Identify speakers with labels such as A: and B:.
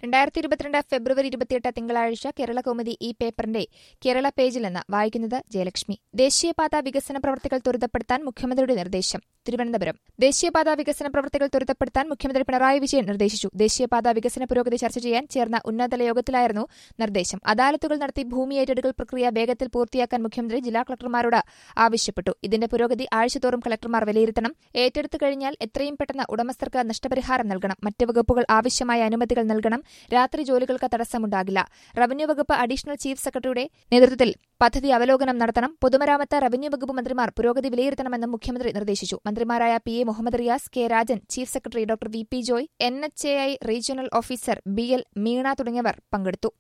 A: 2022 ഫെബ്രുവരി 28 തിങ്കളാഴ്ച കേരളകൗമുദി ഈ പേപ്പറിന്റെ കേരള പേജിൽ നിന്ന് വായിക്കുന്നത് ജയലക്ഷ്മി. ദേശീയപാത വികസന പ്രവർത്തികൾ ത്വരിതപ്പെടുത്താൻ മുഖ്യമന്ത്രിയുടെ നിർദ്ദേശം. തിരുവനന്തപുരം. ദേശീയപാത വികസന പ്രവർത്തികൾ ത്വരിതപ്പെടുത്താൻ മുഖ്യമന്ത്രി പിണറായി വിജയൻ നിർദ്ദേശിച്ചു. ദേശീയപാത വികസന പുരോഗതി ചർച്ച ചെയ്യാൻ ചേർന്ന ഉന്നതതല യോഗത്തിലായിരുന്നു നിർദ്ദേശം. അദാലത്തുകൾ നടത്തി ഭൂമി ഏറ്റെടുക്കൽ പ്രക്രിയ വേഗത്തിൽ പൂർത്തിയാക്കാൻ മുഖ്യമന്ത്രി ജില്ലാ കളക്ടർമാരോട് ആവശ്യപ്പെട്ടു. ഇതിന്റെ പുരോഗതി ആഴ്ചതോറും കളക്ടർമാർ വിലയിരുത്തണം. ഏറ്റെടുത്തു കഴിഞ്ഞാൽ എത്രയും പെട്ടെന്ന് ഉടമസ്ഥർക്ക് നഷ്ടപരിഹാരം നൽകണം. മറ്റ് വകുപ്പുകൾ ആവശ്യമായ അനുമതികൾ നൽകണം. രാത്രി ജോലികൾക്ക് തടസ്സമുണ്ടാകില്ല. റവന്യൂ വകുപ്പ് അഡീഷണൽ ചീഫ് സെക്രട്ടറിയുടെ നേതൃത്വത്തിൽ പദ്ധതി അവലോകനം നടത്തണം. പൊതുമരാമത്ത്, റവന്യൂ വകുപ്പ് മന്ത്രിമാർ പുരോഗതി വിലയിരുത്തണമെന്നും മുഖ്യമന്ത്രി നിർദ്ദേശിച്ചു. മന്ത്രിമാരായ P A Muhammad Riyas, K Rajan, chief secretary doctor V P Joy, NHAI regional officer BL Meena തുടങ്ങിയവർ പങ്കെടുത്തു.